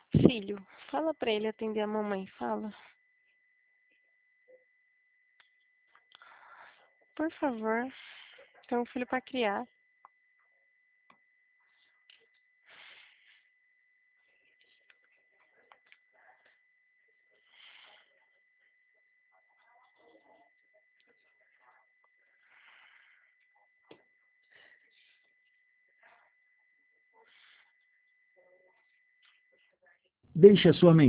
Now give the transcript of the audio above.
Filho, fala pra ele atender a mamãe, fala. Por favor, tem um filho pra criar. Deixe a sua